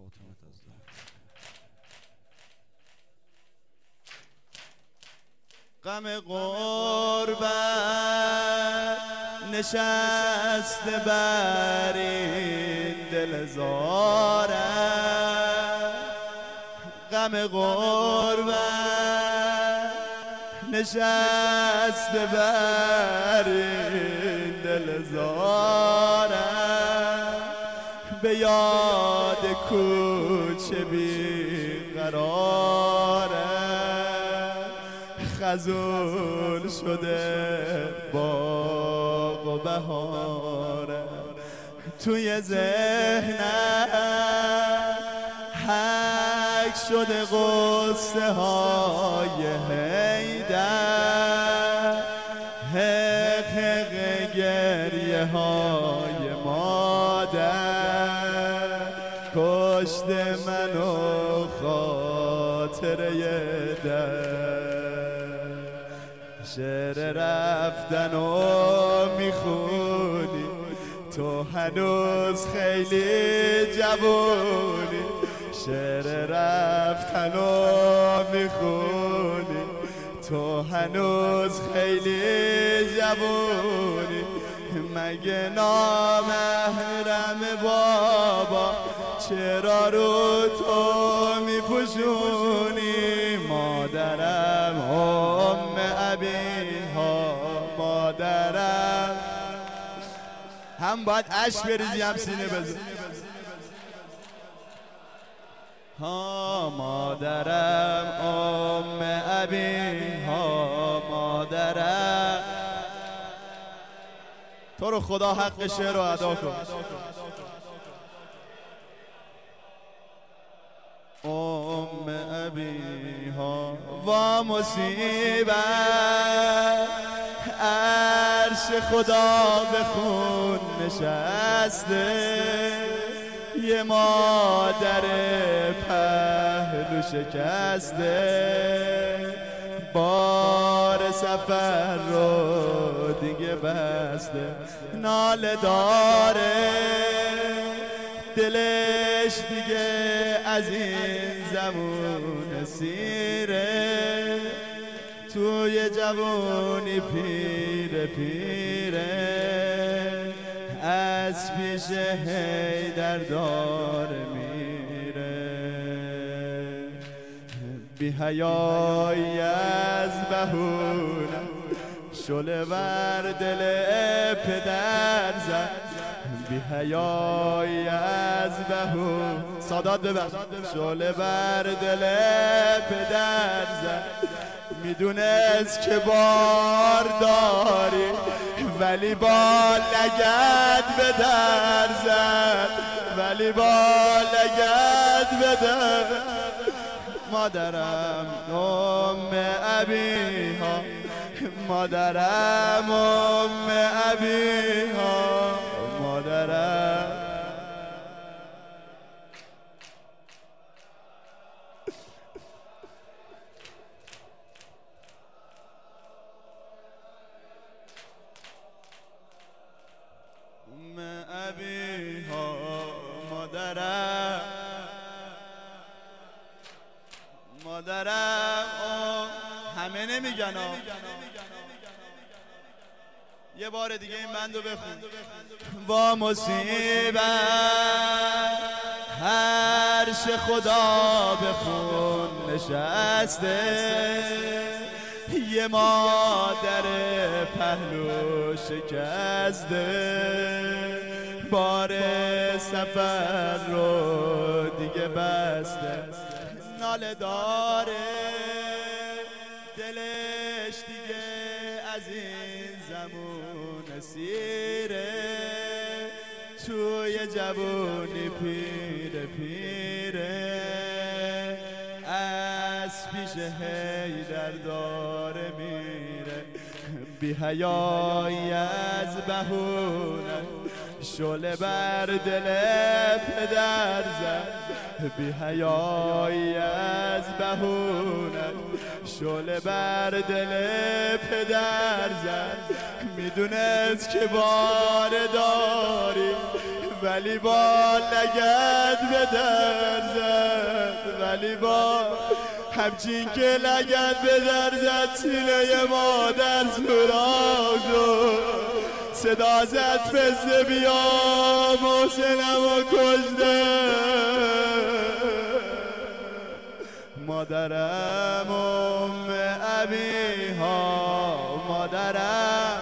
خاتمت از دار. غم غربت نشسته بر این دل زارم، غم غربت نشسته بر این دل زارم، به یاد کوچه بیقرارم، خزول شده باغ و بهارم، توی ذهنم حک شده قصه های حیدر، حق حق گریه های مادر، کشته منو خاطره در. شعر رفتن و میخونی تو هنوز خیلی جوونی، شعر رفتن و میخونی تو هنوز خیلی جوونی، مگه نامحرم بابا چرا رو تو میپوشونی؟ مادرم ام ابیها، مادرم هم باید عشق بریزی هم سینه بزن. ها مادرم ام ابیها، مادرم تو رو خدا حق شعر رو ادا کن. ام ابیها و مصیبت، عرش خدا به خون نشسته، یه مادر پهلو شکسته، بار سفر رو دیگه بسته، ناله داره دلش دیگه از این زمون سیره، توی جوونی پیره پیره، از پیش حیدر داره میره، بی حیایی از بهونه شله بر دل پدر زد، بی حیایی از بهونه سادات ببر شله بر دل پدر زد، میدونست که بار داری ولی با لگد به در زد، ولی با لگد به در. مادرم ام ابیها، مادرم ام ابیها، مادرم ام ابیها، مادرم مادرم همه نمیگن یه بار دیگه این بندو بخون. با مصیبت عرش خدا به خون نشسته، یه مادر پهلو شکسته، بار سفر رو دیگه بسته، ناله داره دلش دیگه از این زمون سیره، توی جوونی پیره پیره، از پیش حیدر داره میره، بی حیایی از بهونه شله بر دل پدر زد، بی حیایی از بهونه شله بر دل پدر زد، میدونست که بار داری ولی با لگد به در زد، ولی با همچین که لگد به در زد سینه مادر سوراخ شد. صدا زد فزه بیا محسنم و کشته، مادرم ام ابیها، مادرم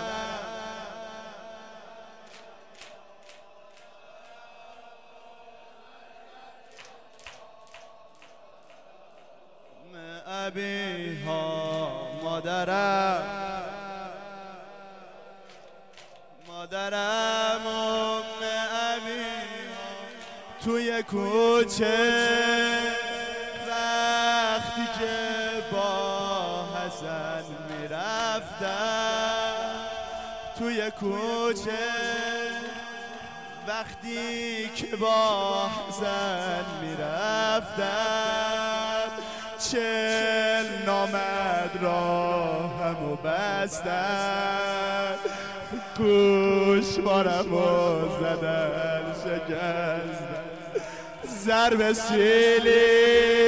ابیها، مادرم مادرم ام ابیها. توی کوچه وقتی که با حسن میرفتم، توی کوچه وقتی که با حسن میرفتم، 40 نامد راهمو بستن، گوشوارمو زدن شکستن، ضرب سیلی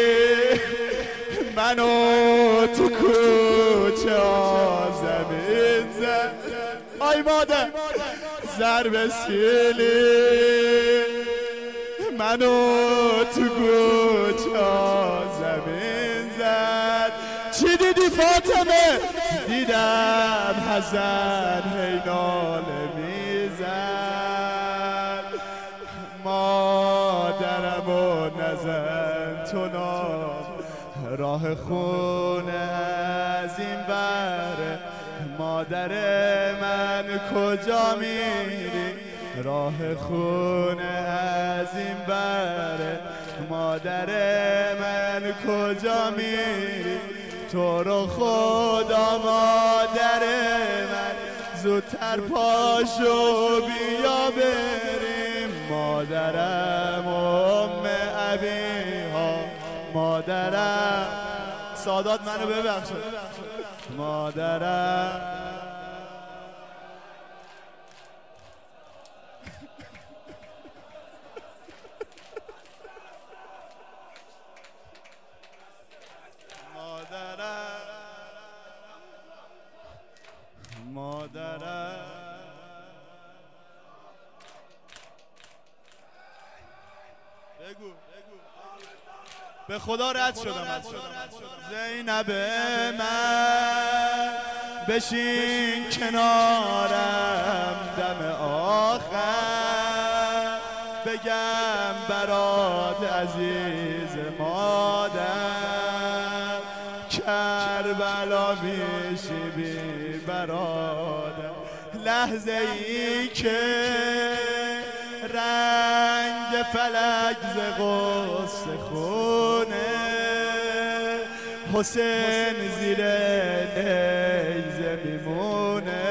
منو تو کوچه زمین زد. آی مادر ضرب سیلی منو تو کوچه زمین زد. چی دیدی فاطمه؟ دیدم حسن هی ناله میزد، مادرمو نزن تو نام، راه خونه از این بره، مادر من کجا میری؟ راه خونه از این بره، مادر من کجا میری؟ تو رو خدا مادر من زودتر پاشو بیا بریم، مادرم ام ابیها، مادرم. سادات منو ببخشید، مادرم مادرم. بگو به خدا رد شدم. زینب من بشین کنارم دم آخر، بگم برات عزیز مادر، کربلا میشی بی برادر. لحظه ای که رنگ فلک ز غصه خونه، حسین زیر نیزه میمونه،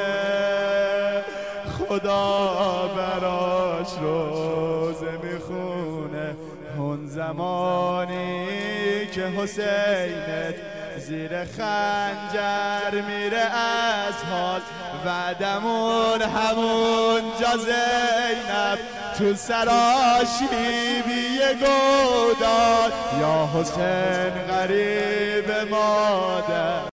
خدا براش روزه میخونه. اون زمانی که حسینت زیر خنجر میره از حال، وعدمون همونجا زینب تو سراشیبی گودال، یا حسین غریب مادر.